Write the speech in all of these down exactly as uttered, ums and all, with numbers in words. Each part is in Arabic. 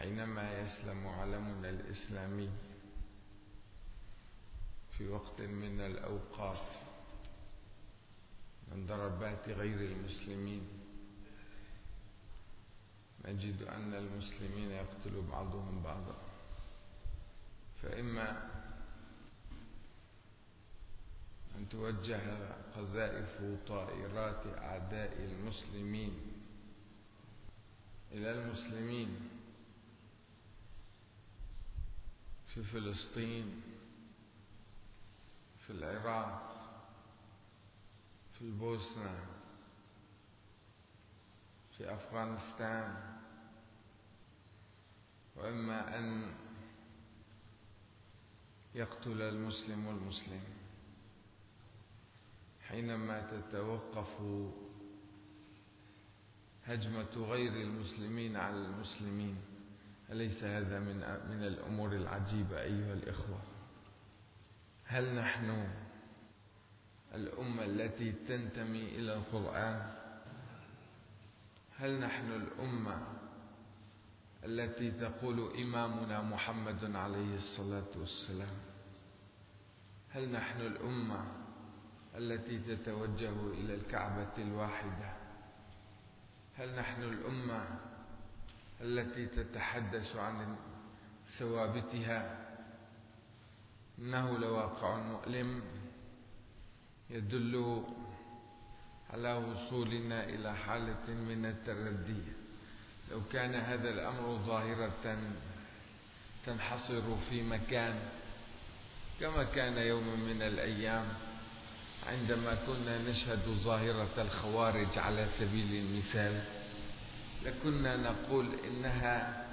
حينما يسلم علمنا الإسلامي في وقت من الأوقات من ضربات غير المسلمين، نجد أن المسلمين يقتل بعضهم بعضا، فإما أن توجه قذائف طائرات أعداء المسلمين إلى المسلمين في فلسطين، في العراق، في البوسنة، في أفغانستان، وإما أن يقتل المسلم المسلم. حينما تتوقف هجمة غير المسلمين على المسلمين، أليس هذا من من الأمور العجيبة أيها الإخوة؟ هل نحن الأمة التي تنتمي إلى القرآن؟ هل نحن الأمة التي تقول إمامنا محمد عليه الصلاة والسلام؟ هل نحن الأمة التي تتوجه إلى الكعبة الواحدة؟ هل نحن الأمة التي تتحدث عن ثوابتها؟ إنه لواقع مؤلم يدل على وصولنا إلى حالة من التردي. لو كان هذا الأمر ظاهرة تنحصر في مكان، كما كان يوم من الأيام عندما كنا نشهد ظاهرة الخوارج على سبيل المثال، لكنا نقول إنها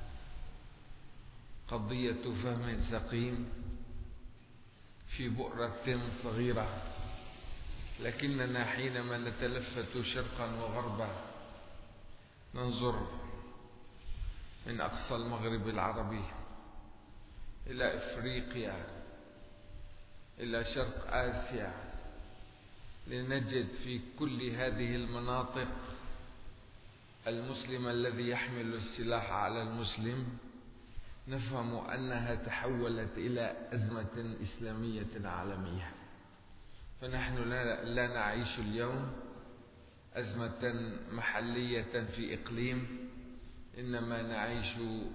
قضية فهم سقيم في بؤرة صغيرة، لكننا حينما نتلفت شرقا وغربا ننظر من أقصى المغرب العربي إلى إفريقيا إلى شرق آسيا، لنجد في كل هذه المناطق المسلم الذي يحمل السلاح على المسلم، نفهم أنها تحولت إلى أزمة إسلامية عالمية. فنحن لا نعيش اليوم أزمة محلية في إقليم، إنما نعيش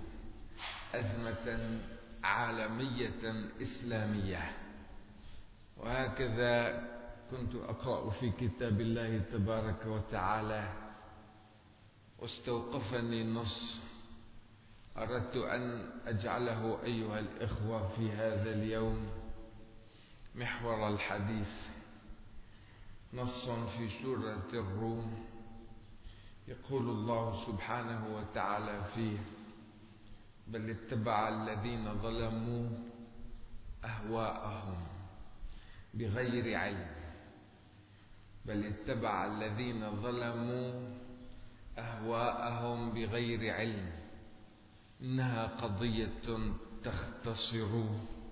أزمة عالمية إسلامية. وهكذا كنت أقرأ في كتاب الله تبارك وتعالى واستوقفني النص، أردت أن أجعله أيها الإخوة في هذا اليوم محور الحديث. نص في سورة الروم يقول الله سبحانه وتعالى فيه: بل اتبع الذين ظلموا أهواءهم بغير علم بل اتبع الذين ظلموا أهواءهم بغير علم إنها قضية تختصر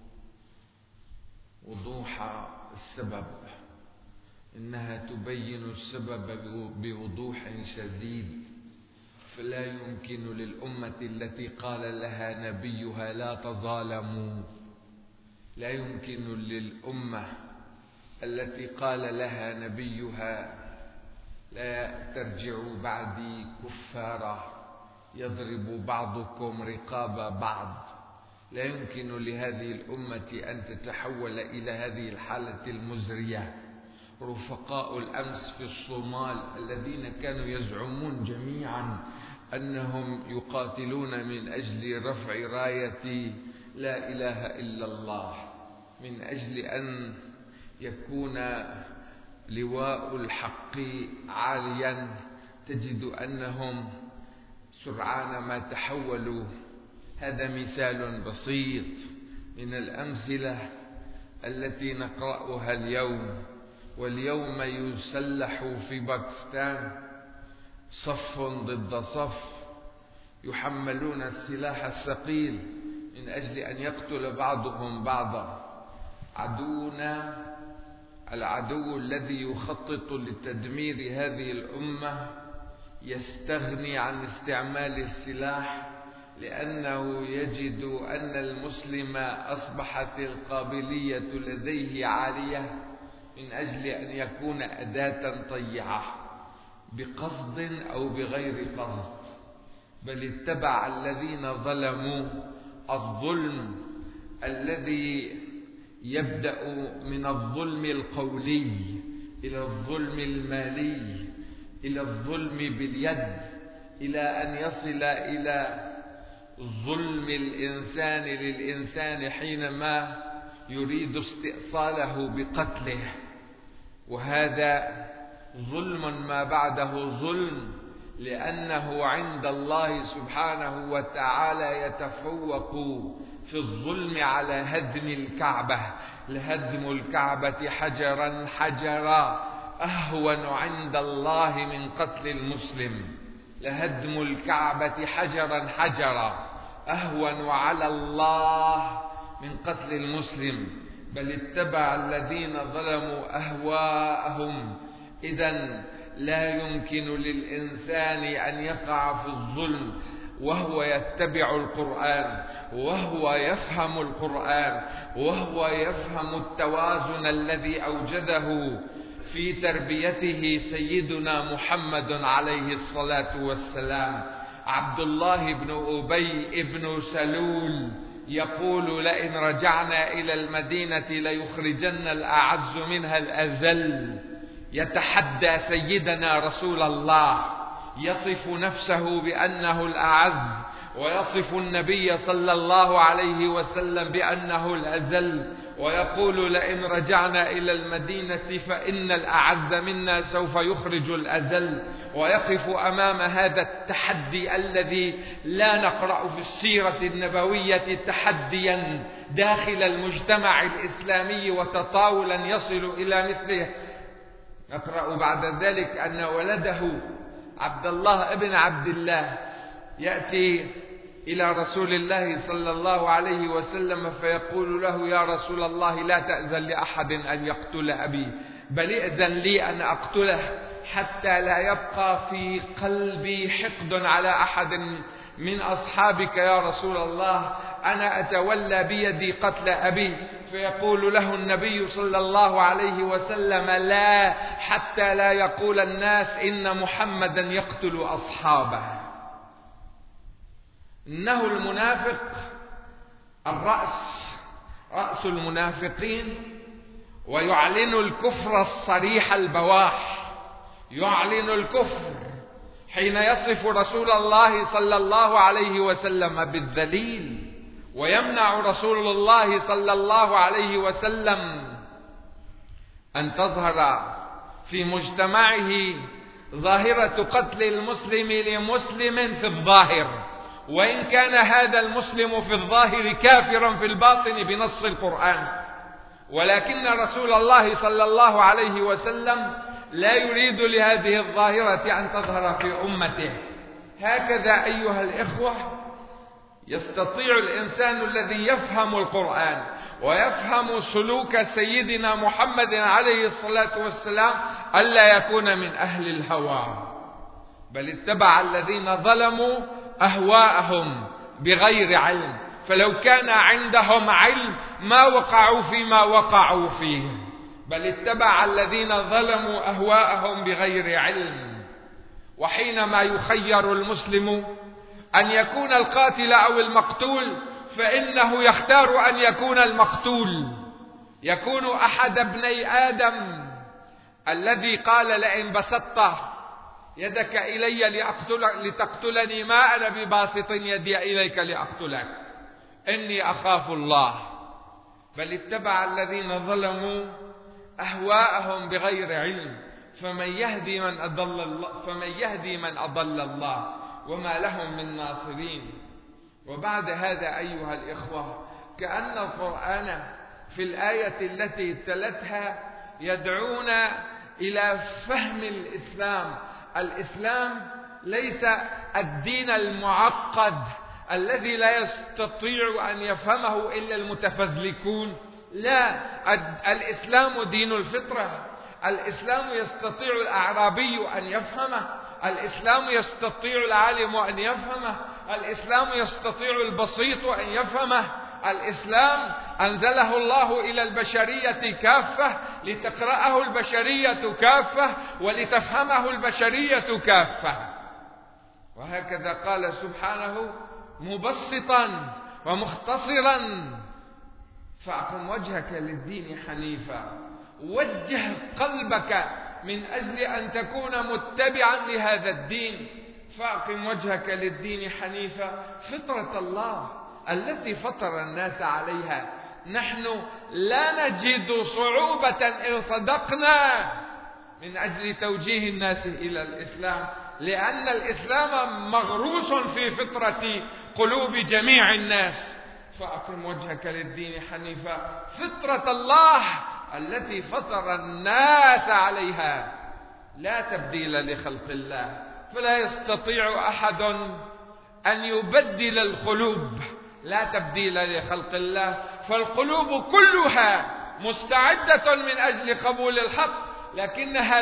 وضوح السبب، إنها تبين السبب بوضوح شديد، فلا يمكن للأمة التي قال لها نبيها لا تظالموا، لا يمكن للأمة التي قال لها نبيها لا ترجعوا بعدي كفارا يضرب بعضكم رقاب بعض، لا يمكن لهذه الأمة أن تتحول إلى هذه الحالة المزرية. رفقاء الأمس في الصومال الذين كانوا يزعمون جميعا أنهم يقاتلون من أجل رفع راية لا إله إلا الله، من أجل أن يكون لواء الحق عاليا، تجد أنهم سرعان ما تحولوا. هذا مثال بسيط من الأمثلة التي نقرأها اليوم. واليوم يسلح في باكستان صف ضد صف، يحملون السلاح الثقيل من أجل أن يقتل بعضهم بعضا. عدونا العدو الذي يخطط لتدمير هذه الأمة يستغني عن استعمال السلاح لأنه يجد أن المسلم أصبحت القابلية لديه عالية من أجل أن يكون أداة طيعة بقصد أو بغير قصد، بل اتبع الذين ظلموا الظلم الذي يبدأ من الظلم القولي إلى الظلم المالي إلى الظلم باليد، إلى أن يصل إلى ظلم الإنسان للإنسان حينما يريد استئصاله بقتله، وهذا ظلم ما بعده ظلم، لأنه عند الله سبحانه وتعالى يتفوق في الظلم على هدم الكعبة. لهدم الكعبة حجرا حجرا أهون عند الله من قتل المسلم. لهدم الكعبة حجرا حجرا أهون على الله من قتل المسلم، بل اتبع الذين ظلموا أهواءهم. إذن لا يمكن للإنسان أن يقع في الظلم وهو يتبع القرآن، وهو يفهم القرآن، وهو يفهم التوازن الذي أوجده في تربيته سيدنا محمد عليه الصلاة والسلام. عبد الله بن أبي بن سلول يقول: لئن رجعنا إلى المدينة ليخرجن الأعز منها الأذل. يتحدى سيدنا رسول الله، يصف نفسه بأنه الأعز، ويصف النبي صلى الله عليه وسلم بأنه الأذل، ويقول: لئن رجعنا إلى المدينة فإن الأعز منا سوف يخرج الأذل. ويقف أمام هذا التحدي الذي لا نقرأ في السيرة النبوية تحديا داخل المجتمع الإسلامي وتطاولا يصل إلى مثله. نقرأ بعد ذلك أن ولده عبد الله ابن عبد الله يأتي إلى رسول الله صلى الله عليه وسلم فيقول له: يا رسول الله، لا تأذن لأحد أن يقتل أبي، بل ائذن لي أن أقتله حتى لا يبقى في قلبي حقد على أحد من أصحابك يا رسول الله، أنا أتولى بيدي قتل أبي. فيقول له النبي صلى الله عليه وسلم: لا، حتى لا يقول الناس إن محمدا يقتل أصحابه. إنه المنافق الرأس، رأس المنافقين، ويعلن الكفر الصريح البواح، يعلن الكفر حين يصف رسول الله صلى الله عليه وسلم بالذليل، ويمنع رسول الله صلى الله عليه وسلم أن تظهر في مجتمعه ظاهرة قتل المسلم لمسلم في الظاهر، وإن كان هذا المسلم في الظاهر كافرا في الباطن بنص القرآن. ولكن رسول الله صلى الله عليه وسلم لا يريد لهذه الظاهرة أن تظهر في أمته. هكذا أيها الإخوة يستطيع الإنسان الذي يفهم القرآن ويفهم سلوك سيدنا محمد عليه الصلاة والسلام ألا يكون من أهل الهوى، بل اتبع الذين ظلموا أهواءهم بغير علم. فلو كان عندهم علم ما وقعوا فيما وقعوا فيه، بل اتبع الذين ظلموا أهواءهم بغير علم. وحينما يخير المسلم أن يكون القاتل أو المقتول فإنه يختار أن يكون المقتول، يكون أحد ابني آدم الذي قال: لئن بسطت يدك إلي لأقتلك لتقتلني ما أنا بباسط يدي إليك لأقتلك، إني أخاف الله. بل اتبع الذين ظلموا أهواءهم بغير علم، فمن يهدي من أضل الله فمن يهدي من أضل الله وما لهم من ناصرين. وبعد هذا أيها الإخوة كأن القرآن في الآية التي تلتها يدعونا إلى فهم الإسلام. الإسلام ليس الدين المعقد الذي لا يستطيع أن يفهمه إلا المتفزلكون، لا، الإسلام دين الفطرة. الإسلام يستطيع الأعرابي أن يفهمه، الإسلام يستطيع العالم أن يفهمه، الإسلام يستطيع البسيط أن يفهمه. الإسلام أنزله الله إلى البشرية كافة لتقرأه البشرية كافة ولتفهمه البشرية كافة. وهكذا قال سبحانه مبسطا ومختصرا: فأقم وجهك للدين حنيفا. وجه قلبك من أجل أن تكون متبعا لهذا الدين. فأقم وجهك للدين حنيفا، فطرة الله التي فطر الناس عليها. نحن لا نجد صعوبة إن صدقنا من أجل توجيه الناس إلى الإسلام، لأن الإسلام مغروس في فطرة قلوب جميع الناس. فأقم وجهك للدين حنيفا، فطرة الله التي فطر الناس عليها، لا تبديل لخلق الله. فلا يستطيع أحد أن يبدل القلوب، لا تبديل لخلق الله. فالقلوب كلها مستعدة من أجل قبول الحق، لكنها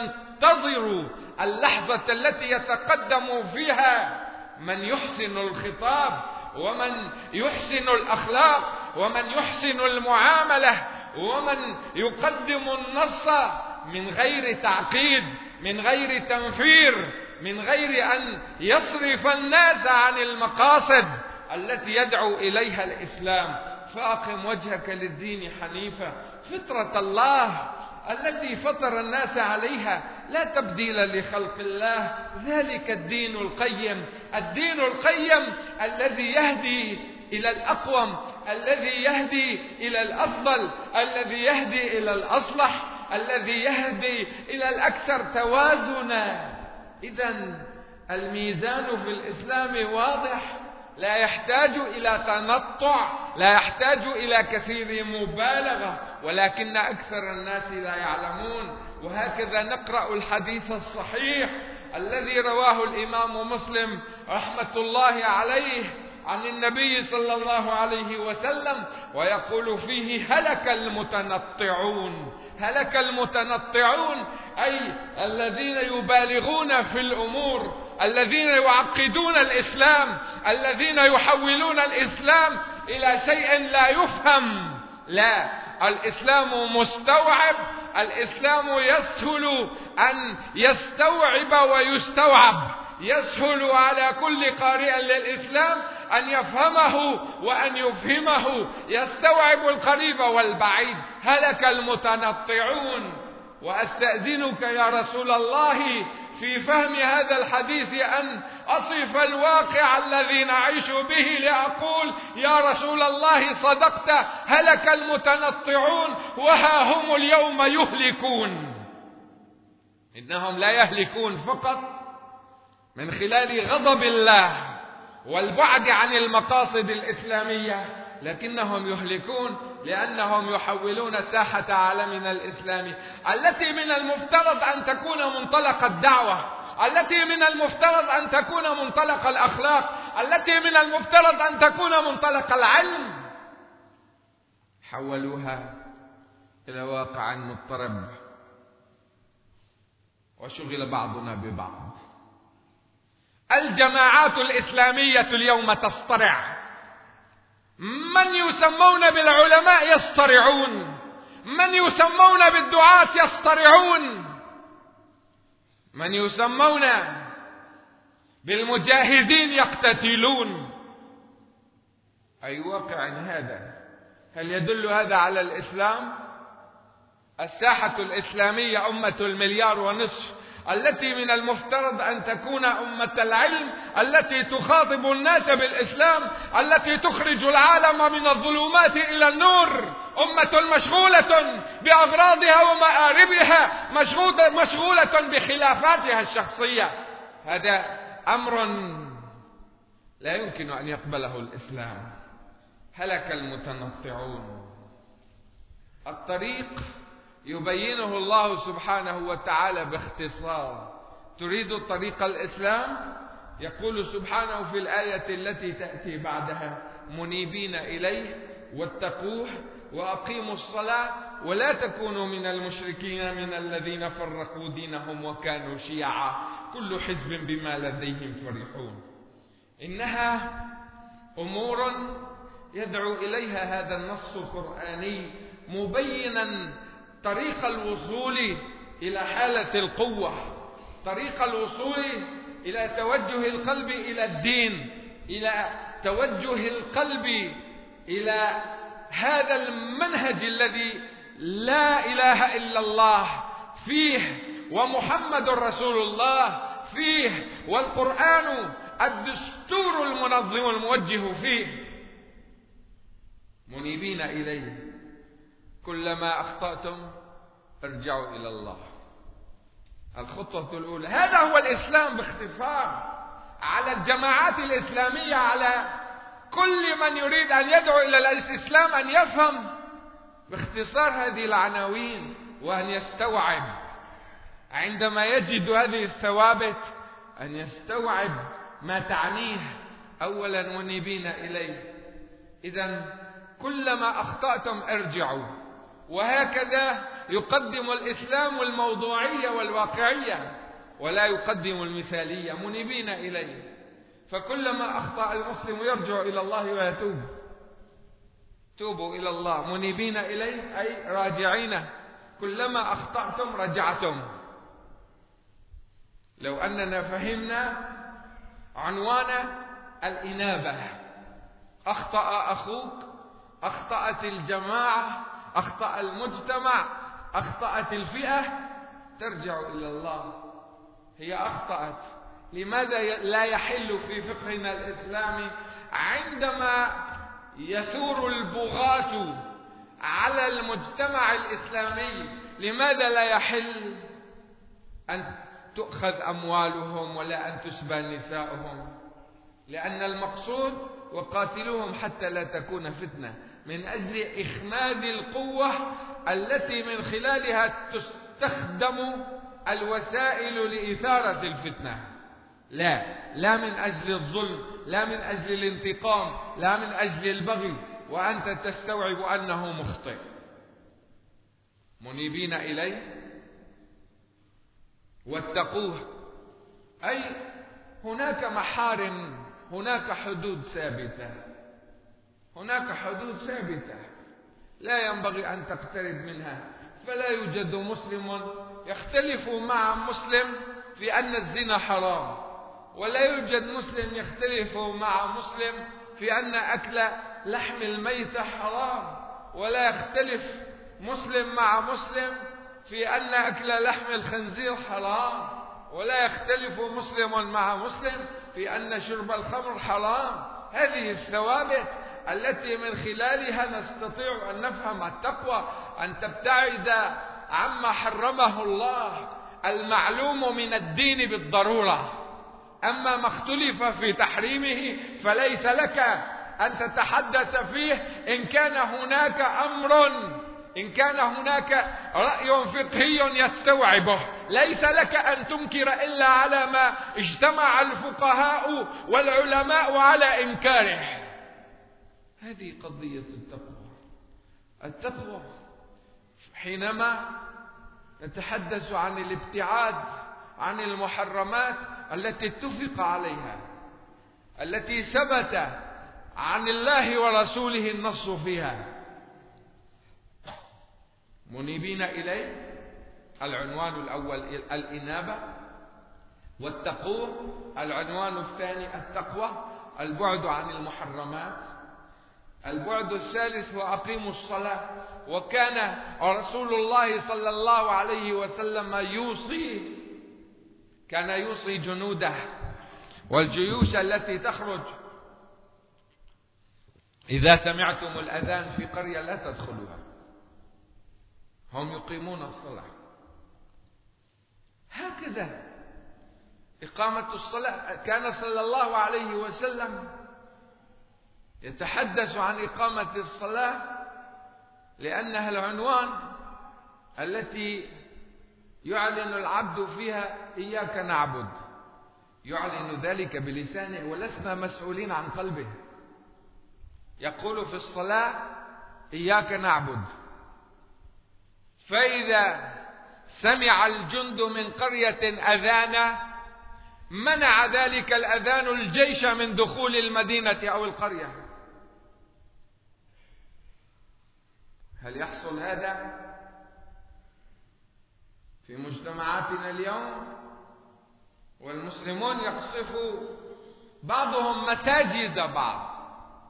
تنتظر اللحظة التي يتقدم فيها من يحسن الخطاب، ومن يحسن الأخلاق، ومن يحسن المعاملة، ومن يقدم النص من غير تعقيد، من غير تنفير، من غير أن يصرف الناس عن المقاصد التي يدعو إليها الإسلام. فأقم وجهك للدين حنيفا، فطرة الله التي فطر الناس عليها، لا تبديل لخلق الله، ذلك الدين القيم. الدين القيم الذي يهدي إلى الأقوم، الذي يهدي إلى الأفضل، الذي يهدي إلى الأصلح، الذي يهدي إلى الأكثر توازنا. إذن الميزان في الإسلام واضح، لا يحتاج إلى تنطع، لا يحتاج إلى كثير مبالغة، ولكن أكثر الناس لا يعلمون. وهكذا نقرأ الحديث الصحيح الذي رواه الإمام مسلم رحمة الله عليه عن النبي صلى الله عليه وسلم، ويقول فيه: هلك المتنطعون. هلك المتنطعون أي الذين يبالغون في الأمور، الذين يعقدون الإسلام، الذين يحولون الإسلام إلى شيء لا يفهم. لا، الإسلام مستوعب، الإسلام يسهل أن يستوعب ويستوعب. يسهل على كل قارئ للإسلام أن يفهمه وأن يفهمه، يستوعب القريب والبعيد. هلك المتنطعون. وأستأذنك يا رسول الله في فهم هذا الحديث أن أصف الواقع الذي نعيش به، لأقول: يا رسول الله صدقت، هلك المتنطعون وها هم اليوم يهلكون. إنهم لا يهلكون فقط من خلال غضب الله والبعد عن المقاصد الإسلامية، لكنهم يهلكون لأنهم يحولون ساحة عالمنا الإسلامي التي من المفترض أن تكون منطلق الدعوة، التي من المفترض أن تكون منطلق الأخلاق، التي من المفترض أن تكون منطلق العلم، حولوها إلى واقع مضطرب، وشغل بعضنا ببعض. الجماعات الإسلامية اليوم تصطرع، من يسمون بالعلماء يصطرعون، من يسمون بالدعاة يصطرعون، من يسمون بالمجاهدين يقتتلون. أي واقع هذا؟ هل يدل هذا على الإسلام؟ الساحة الإسلامية أمة المليار ونصف التي من المفترض أن تكون أمة العلم، التي تخاطب الناس بالإسلام، التي تخرج العالم من الظلمات إلى النور، أمة مشغولة بأغراضها ومآربها، مشغولة بخلافاتها الشخصية. هذا أمر لا يمكن أن يقبله الإسلام. هلك المتنطعون. الطريق يبينه الله سبحانه وتعالى باختصار. تريد طريق الإسلام؟ يقول سبحانه في الآية التي تأتي بعدها: منيبين إليه واتقوه وأقيموا الصلاة ولا تكونوا من المشركين من الذين فرقوا دينهم وكانوا شيعا كل حزب بما لديهم فرحون. إنها أمور يدعو إليها هذا النص القرآني مبينا طريق الوصول إلى حالة القوة، طريق الوصول إلى توجه القلب إلى الدين، إلى توجه القلب إلى هذا المنهج الذي لا إله إلا الله فيه ومحمد رسول الله فيه والقرآن الدستور المنظم الموجه فيه. منيبين إليه كلما أخطأتم ارجعوا إلى الله. الخطوة الأولى، هذا هو الإسلام باختصار. على الجماعات الإسلامية، على كل من يريد أن يدعو إلى الإسلام أن يفهم باختصار هذه العناوين وأن يستوعب عندما يجد هذه الثوابت أن يستوعب ما تعنيه. أولا منيبين إليه، إذن كلما أخطأتم ارجعوا. وهكذا يقدم الإسلام الموضوعية والواقعية ولا يقدم المثالية. منيبين إليه، فكلما أخطأ المسلم يرجع إلى الله ويتوب. توبوا إلى الله منيبين إليه أي راجعين، كلما أخطأتم رجعتم. لو أننا فهمنا عنوان الإنابة، أخطأ أخوك، أخطأت الجماعة، أخطأ المجتمع، أخطأت الفئة، ترجع إلى الله. هي أخطأت، لماذا لا يحل في فقهنا الإسلامي عندما يثور البغاة على المجتمع الإسلامي، لماذا لا يحل أن تؤخذ أموالهم ولا أن تسبى نساؤهم؟ لأن المقصود وقاتلوهم حتى لا تكون فتنة، من أجل إخماد القوة التي من خلالها تستخدم الوسائل لإثارة الفتنة. لا لا من أجل الظلم، لا من أجل الانتقام، لا من أجل البغي، وأنت تستوعب أنه مخطئ. منيبين إليه واتقوه، أي هناك محارم، هناك حدود ثابتة، هناك حدود ثابتة لا ينبغي أن تقترب منها. فلا يوجد مسلم يختلف مع مسلم في أن الزنا حرام، ولا يوجد مسلم يختلف مع مسلم في أن أكل لحم الميتة حرام، ولا يختلف مسلم مع مسلم في أن أكل لحم الخنزير حرام، ولا يختلف مسلم مع مسلم في أن شرب الخمر حرام. هذه الثوابت التي من خلالها نستطيع أن نفهم التقوى، أن تبتعد عما حرمه الله المعلوم من الدين بالضرورة. أما ما اختلف في تحريمه فليس لك أن تتحدث فيه إن كان هناك أمر، إن كان هناك رأي فقهي يستوعبه، ليس لك أن تنكر إلا على ما اجتمع الفقهاء والعلماء على إنكاره. هذه قضية التقوى. التقوى حينما نتحدث عن الابتعاد عن المحرمات التي اتفق عليها، التي ثبت عن الله ورسوله النص فيها. منيبين إليه، العنوان الأول الإنابة، والتقوى العنوان الثاني التقوى، البعد عن المحرمات. البعد الثالث هو أقيموا الصلاة. وكان رسول الله صلى الله عليه وسلم يوصي، كان يوصي جنوده والجيوش التي تخرج: إذا سمعتم الأذان في قرية لا تدخلوها، هم يقيمون الصلاة. هكذا إقامة الصلاة. كان صلى الله عليه وسلم يتحدث عن إقامة الصلاة لأنها العنوان التي يعلن العبد فيها إياك نعبد، يعلن ذلك بلسانه ولسنا مسؤولين عن قلبه. يقول في الصلاة إياك نعبد، فإذا سمع الجند من قرية أذانا منع ذلك الأذان الجيش من دخول المدينة أو القرية. هل يحصل هذا في مجتمعاتنا اليوم؟ والمسلمون يقصفوا بعضهم مساجد بعض.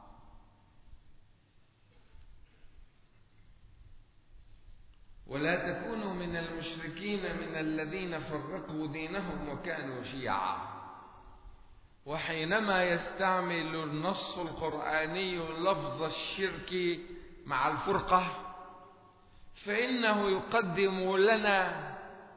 ولا تكونوا من المشركين من الذين فرقوا دينهم وكانوا شيعا. وحينما يستعمل النص القرآني لفظ الشرك مع الفرقة فإنه يقدم لنا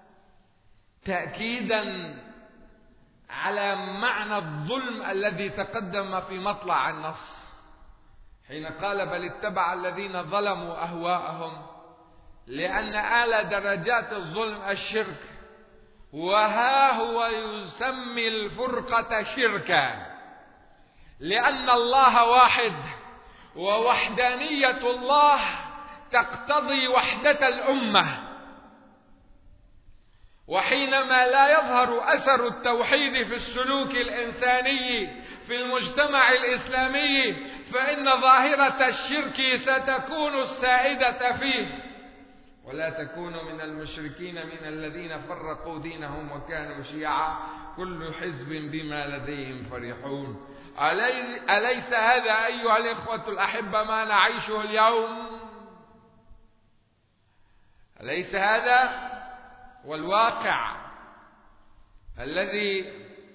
تأكيدا على معنى الظلم الذي تقدم في مطلع النص، حين قال بل اتبع الذين ظلموا أهواءهم، لأن أعلى درجات الظلم الشرك، وها هو يسمي الفرقة شركا، لأن الله واحد ووحدانية الله تقتضي وحدة الأمة. وحينما لا يظهر أثر التوحيد في السلوك الإنساني في المجتمع الإسلامي فإن ظاهرة الشرك ستكون السائدة فيه. ولا تكونوا من المشركين من الذين فرقوا دينهم وكانوا شيعا كل حزب بما لديهم فرحون. أليس هذا أيها الإخوة الأحبة ما نعيشه اليوم؟ أليس هذا والواقع الذي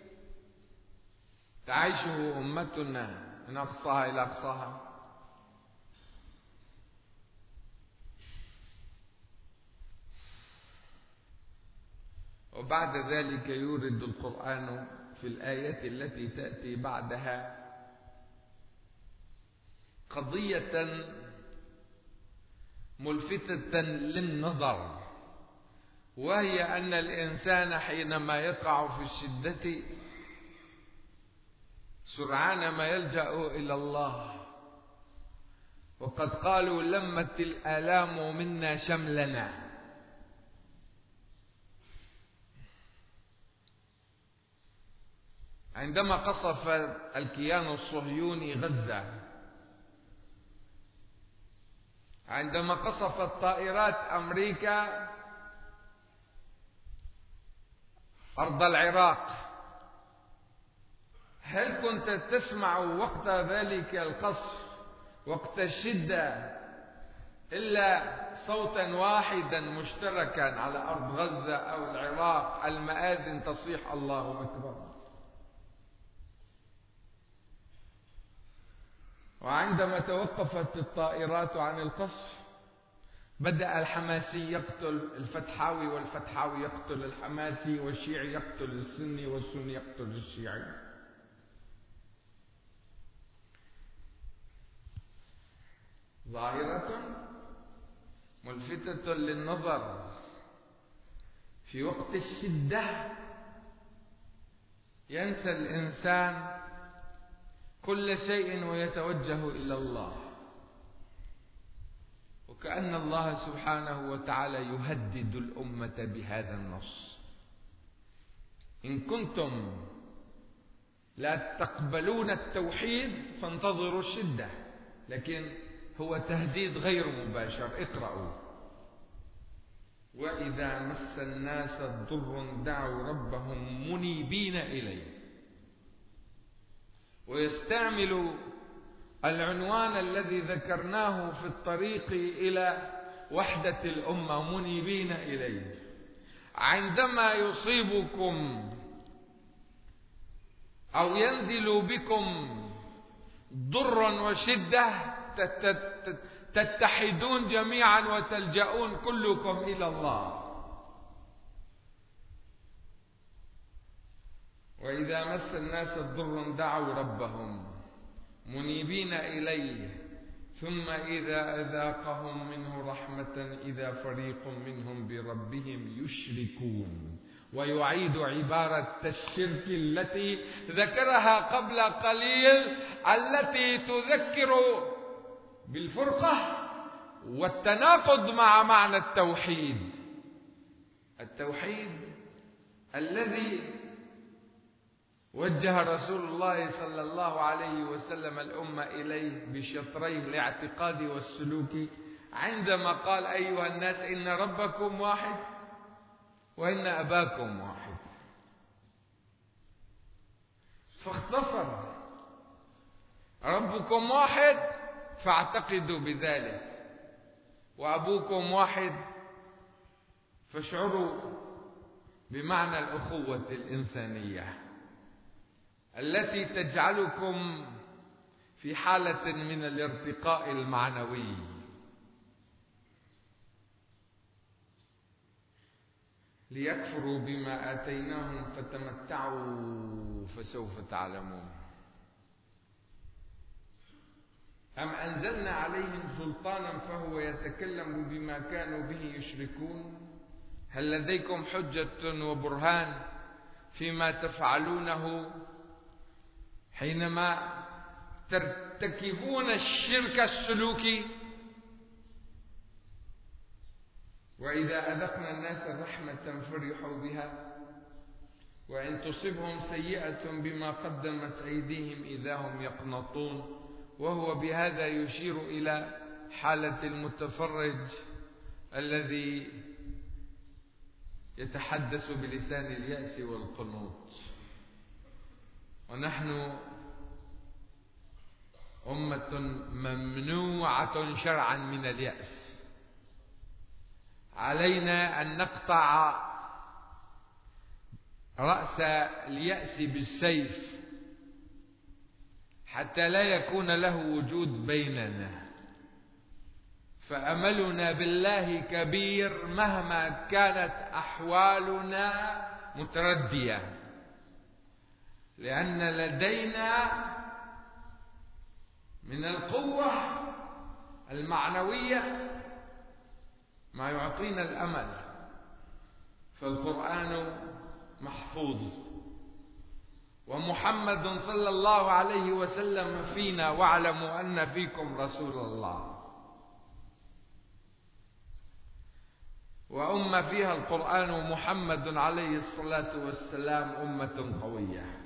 تعيشه أمتنا من أقصاها إلى أقصاها؟ وبعد ذلك يورد القرآن في الآية التي تأتي بعدها قضية ملفتة للنظر، وهي أن الإنسان حينما يقع في الشدة سرعان ما يلجأ إلى الله. وقد قالوا لمت الآلام منا شملنا. عندما قصف الكيان الصهيوني غزة، عندما قصفت طائرات أمريكا أرض العراق، هل كنت تسمع وقت ذلك القصف وقت الشدة إلا صوتا واحدا مشتركا على أرض غزة أو العراق، المآذن تصيح الله أكبر؟ وعندما توقفت الطائرات عن القصف بدأ الحماسي يقتل الفتحاوي، والفتحاوي يقتل الحماسي، والشيعي يقتل السني، والسني يقتل الشيعي. ظاهرة ملفتة للنظر. في وقت الشدة ينسى الإنسان كل شيء ويتوجه إلى الله، وكأن الله سبحانه وتعالى يهدد الأمة بهذا النص: إن كنتم لا تقبلون التوحيد فانتظروا الشدة. لكن هو تهديد غير مباشر. اقرأوا: وإذا مس الناس ضر دعوا ربهم منيبين إليه. ويستعمل العنوان الذي ذكرناه في الطريق إلى وحدة الأمة: منيبين إليه. عندما يصيبكم أو ينزل بكم ضر وشدة تتحدون جميعا وتلجؤون كلكم إلى الله. وإذا مس الناس ضر دعوا ربهم منيبين إليه ثم إذا أذاقهم منه رحمة إذا فريق منهم بربهم يشركون. ويعيد عبارة الشرك التي ذكرها قبل قليل، التي تذكر بالفرقة والتناقض مع معنى التوحيد. التوحيد الذي وجه رسول الله صلى الله عليه وسلم الأمة إليه بشطريه الاعتقاد والسلوك، عندما قال: أيها الناس إن ربكم واحد وإن أباكم واحد. فاختصر: ربكم واحد فاعتقدوا بذلك، وأبوكم واحد فاشعروا بمعنى الأخوة الإنسانية التي تجعلكم في حالة من الارتقاء المعنوي. ليكفروا بما آتيناهم فتمتعوا فسوف تعلمون. أم أنزلنا عليهم سلطانا فهو يتكلم بما كانوا به يشركون؟ هل لديكم حجة وبرهان فيما تفعلونه حينما ترتكبون الشرك السلوكي؟ وإذا أذقنا الناس رحمة فرحوا بها، وإن تصبهم سيئة بما قدمت أيديهم إذا هم يقنطون. وهو بهذا يشير إلى حالة المتفرج الذي يتحدث بلسان اليأس والقنوط. ونحن أمة ممنوعة شرعا من اليأس. علينا أن نقطع رأس اليأس بالسيف حتى لا يكون له وجود بيننا. فأملنا بالله كبير مهما كانت أحوالنا متردية، لأن لدينا من القوة المعنوية ما يعطينا الأمل. فالقرآن محفوظ، ومحمد صلى الله عليه وسلم فينا، واعلموا أن فيكم رسول الله. وأمة فيها القرآن ومحمد عليه الصلاة والسلام أمة قوية.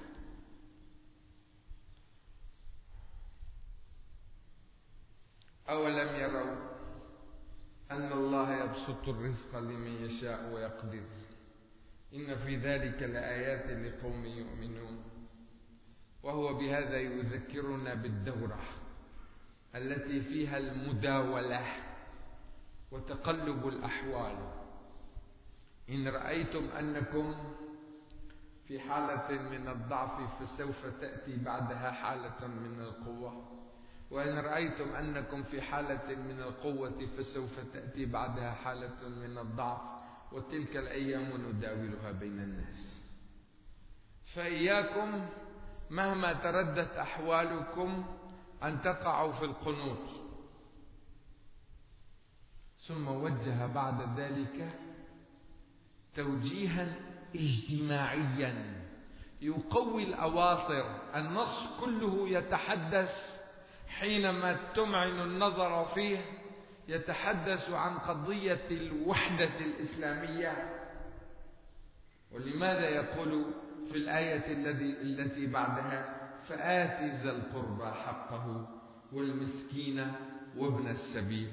أولم يروا أن الله يبسط الرزق لمن يشاء ويقدر إن في ذلك لآيات لقوم يؤمنون. وهو بهذا يذكرنا بالدورة التي فيها المداولة وتقلب الأحوال. إن رأيتم أنكم في حالة من الضعف فسوف تأتي بعدها حالة من القوة، وإن رأيتم أنكم في حالة من القوة فسوف تأتي بعدها حالة من الضعف، وتلك الأيام نداولها بين الناس. فإياكم مهما تردت أحوالكم أن تقعوا في القنوط. ثم وجه بعد ذلك توجيها اجتماعيا يقوي الأواصر. النص كله يتحدث حينما تمعن النظر فيه يتحدث عن قضية الوحدة الإسلامية. ولماذا يقول في الآية الذي التي بعدها: فآت ذا القربى حقه والمسكين وابن السبيل؟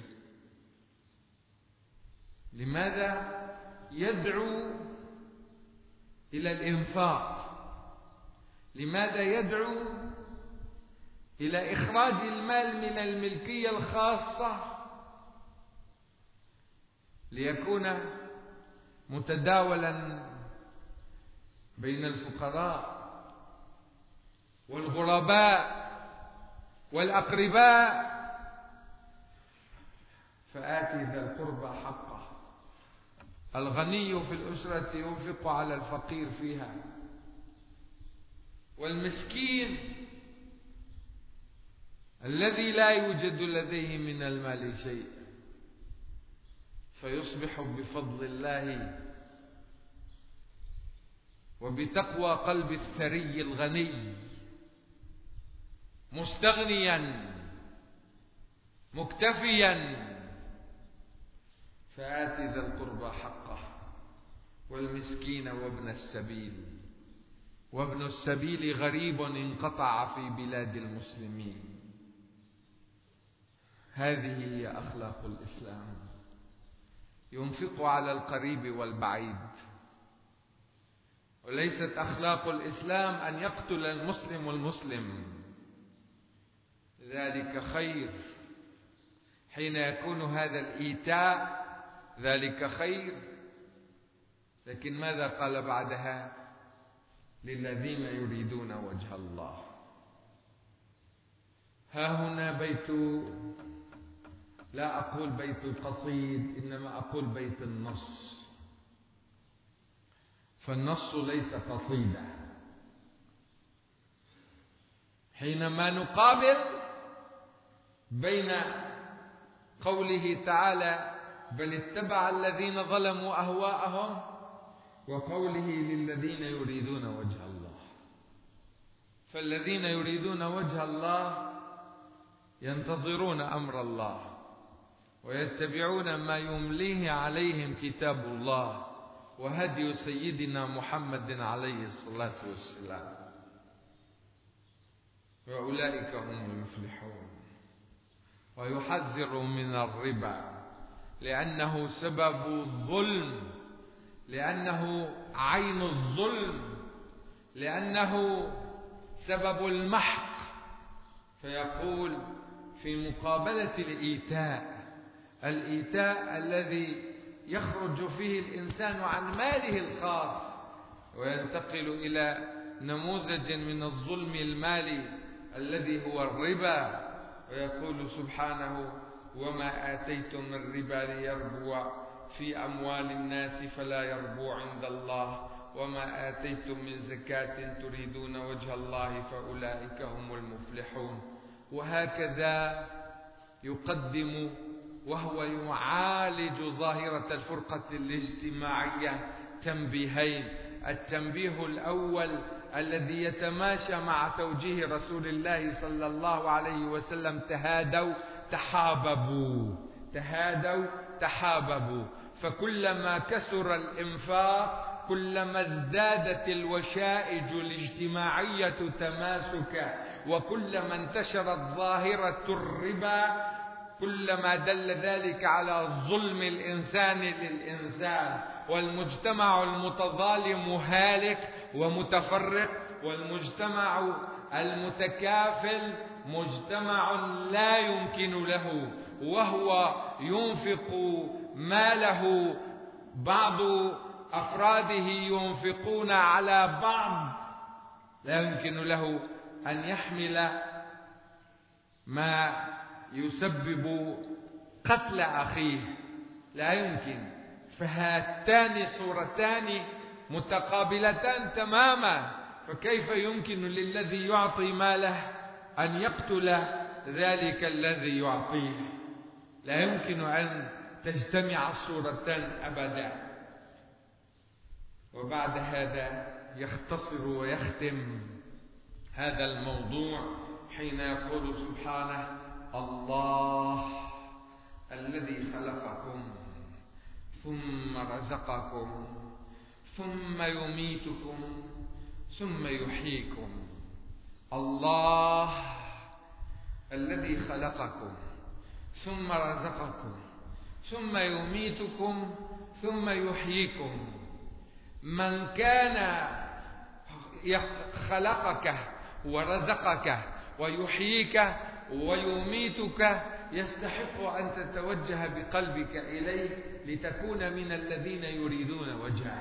لماذا يدعو إلى الإنفاق؟ لماذا يدعو إلى إخراج المال من الملكية الخاصة ليكون متداولا بين الفقراء والغرباء والأقرباء؟ فآتي ذا القربى حقه. الغني في الأسرة ينفق على الفقير فيها، والمسكين الذي لا يوجد لديه من المال شيء فيصبح بفضل الله وبتقوى قلب الثري الغني مستغنيا مكتفيا. فآت ذا القربى حقه والمسكين وابن السبيل. وابن السبيل غريب انقطع في بلاد المسلمين. هذه هي أخلاق الإسلام. ينفق على القريب والبعيد. وليست أخلاق الإسلام أن يقتل المسلم المسلم، ذلك خير. حين يكون هذا الإيتاء ذلك خير. لكن ماذا قال بعدها؟ للذين يريدون وجه الله. ها هنا بيت، لا أقول بيت القصيد، إنما أقول بيت النص. فالنص ليس قصيدة. حينما نقابل بين قوله تعالى بل اتبع الذين ظلموا أهواءهم وقوله للذين يريدون وجه الله. فالذين يريدون وجه الله ينتظرون أمر الله ويتبعون ما يمليه عليهم كتاب الله وهدي سيدنا محمد عليه الصلاة والسلام، وأولئك هم المفلحون. ويحذر من الربا لأنه سبب الظلم، لأنه عين الظلم، لأنه سبب المحق. فيقول في مقابلة الإيتاء، الإيتاء الذي يخرج فيه الإنسان عن ماله الخاص وينتقل إلى نموذج من الظلم المالي الذي هو الربا. ويقول سبحانه وما آتيتم من ربا ليربو في أموال الناس فلا يربو عند الله وما آتيتم من زكاة تريدون وجه الله فأولئك هم المفلحون. وهكذا يقدم وهو يعالج ظاهرة الفرقة الاجتماعية تنبيهين. التنبيه الأول الذي يتماشى مع توجيه رسول الله صلى الله عليه وسلم تهادوا تحاببوا، تهادوا تحاببوا. فكلما كثر الإنفاق كلما ازدادت الوشائج الاجتماعية تماسكا، وكلما انتشرت ظاهرة الربا كلما دل ذلك على ظلم الإنسان للإنسان. والمجتمع المتظالم هالك ومتفرق، والمجتمع المتكافل مجتمع لا يمكن له وهو ينفق ماله، بعض أفراده ينفقون على بعض، لا يمكن له أن يحمل ما يسبب قتل أخيه، لا يمكن. فهاتان صورتان متقابلتان تماما. فكيف يمكن للذي يعطي ماله أن يقتل ذلك الذي يعطيه؟ لا يمكن أن تجتمع الصورتان أبدا. وبعد هذا يختصر ويختم هذا الموضوع حين يقول سبحانه الله الذي خلقكم ثم رزقكم ثم يميتكم ثم يحييكم. الله الذي خلقكم ثم رزقكم ثم يميتكم ثم يحييكم. من كان خلقك ورزقك ويحييك ويميتك يستحق أن تتوجه بقلبك إليه لتكون من الذين يريدون وجهه.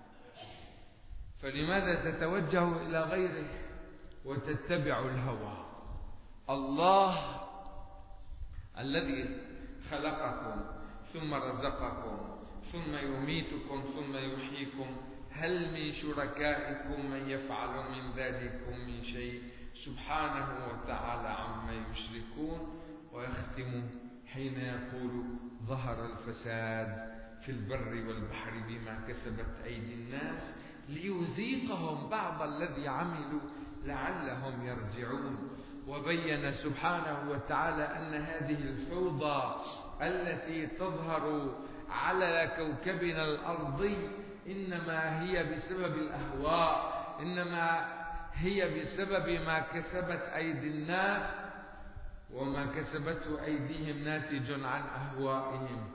فلماذا تتوجه إلى غيره وتتبع الهوى؟ الله الذي خلقكم ثم رزقكم ثم يميتكم ثم يحييكم، هل من شركائكم من يفعل من ذلكم من شيء؟ سبحانه وتعالى عما يشركون. ويختم حين يقول ظهر الفساد في البر والبحر بما كسبت أيدي الناس ليذيقهم بعض الذي عملوا لعلهم يرجعون. وبين سبحانه وتعالى أن هذه الفوضى التي تظهر على كوكبنا الأرضي إنما هي بسبب الأهواء، إنما هي بسبب ما كسبت أيدي الناس، وما كسبته أيديهم ناتج عن أهوائهم.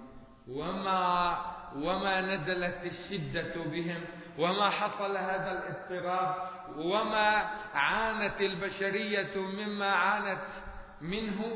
وما وما نزلت الشدة بهم، وما حصل هذا الاضطراب، وما عانت البشرية مما عانت منه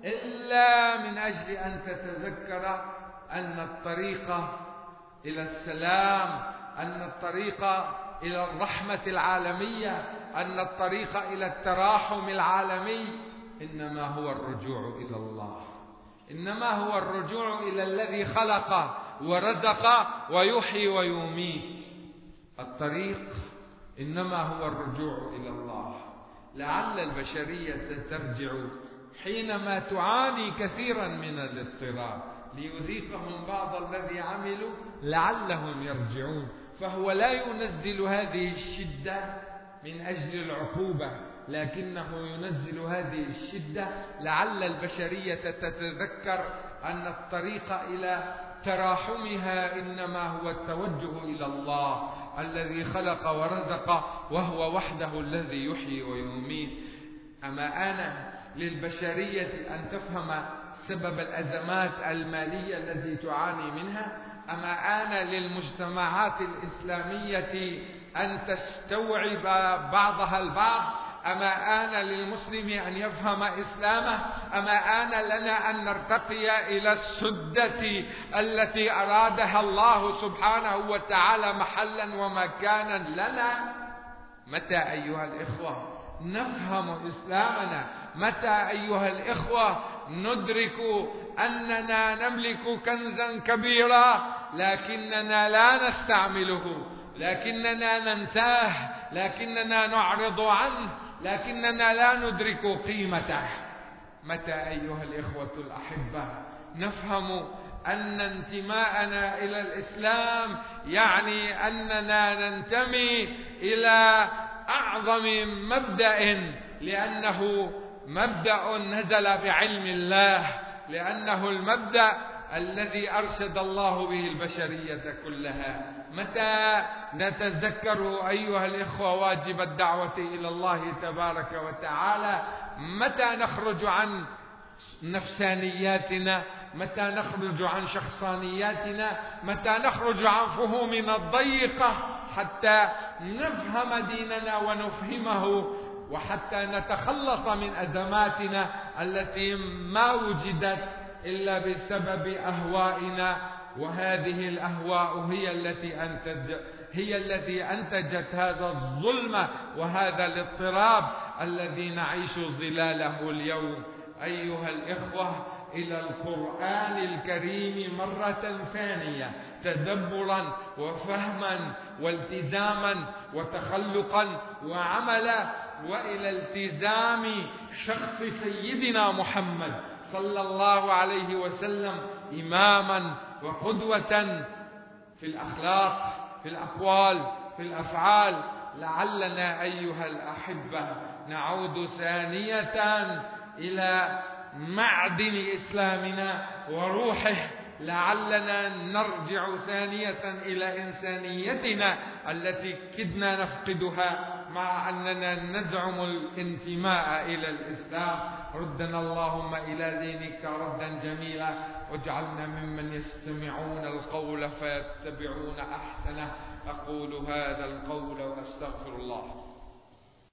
إلا من أجل أن تتذكر أن الطريق إلى السلام، أن الطريق إلى الرحمة العالمية، أن الطريق إلى التراحم العالمي إنما هو الرجوع إلى الله، إنما هو الرجوع إلى الذي خلق ورزق ويحيي ويميت. الطريق إنما هو الرجوع إلى الله. لعل البشرية ترجع حينما تعاني كثيرا من الاضطراب، ليذيقهم بعض الذي عملوا لعلهم يرجعون. فهو لا ينزل هذه الشدة من أجل العقوبة، لكنه ينزل هذه الشدة لعل البشرية تتذكر أن الطريق إلى تراحمها إنما هو التوجه إلى الله الذي خلق ورزق، وهو وحده الذي يحيي ويميت. أما آن للبشرية أن تفهم سبب الأزمات المالية التي تعاني منها؟ أما آن للمجتمعات الإسلامية أن تستوعب بعضها البعض؟ أما آن للمسلم أن يفهم إسلامه؟ أما آن لنا أن نرتقي إلى السدة التي أرادها الله سبحانه وتعالى محلا ومكانا لنا؟ متى أيها الإخوة نفهم إسلامنا؟ متى أيها الإخوة ندرك أننا نملك كنزا كبيرا لكننا لا نستعمله، لكننا ننساه، لكننا نعرض عنه، لكننا لا ندرك قيمته؟ متى أيها الإخوة الأحبة نفهم أن انتماءنا إلى الإسلام يعني أننا ننتمي إلى أعظم مبدأ، لأنه مبدأ نزل بعلم الله، لأنه المبدأ الذي أرشد الله به البشرية كلها؟ متى نتذكر أيها الإخوة واجب الدعوة إلى الله تبارك وتعالى؟ متى نخرج عن نفسانياتنا؟ متى نخرج عن شخصانياتنا؟ متى نخرج عن فهومنا الضيقة حتى نفهم ديننا ونفهمه، وحتى نتخلص من أزماتنا التي ما وجدت إلا بسبب أهوائنا؟ وهذه الأهواء هي التي أنتج هي التي أنتجت هذا الظلم وهذا الاضطراب الذي نعيش ظلاله اليوم. أيها الإخوة، إلى القرآن الكريم مرة ثانية تدبرا وفهما والتزاما وتخلقا وعملا، وإلى التزام شخص سيدنا محمد صلى الله عليه وسلم إماما وقدوة في الأخلاق، في الأقوال، في الأفعال. لعلنا أيها الأحبة نعود ثانية إلى معدن إسلامنا وروحه، لعلنا نرجع ثانية إلى إنسانيتنا التي كدنا نفقدها مع أننا نزعم الانتماء إلى الإسلام. ردنا اللهم إلى دينك ردا جميلا، واجعلنا ممن يستمعون القول فيتبعون أحسنه. أقول هذا القول وأستغفر الله.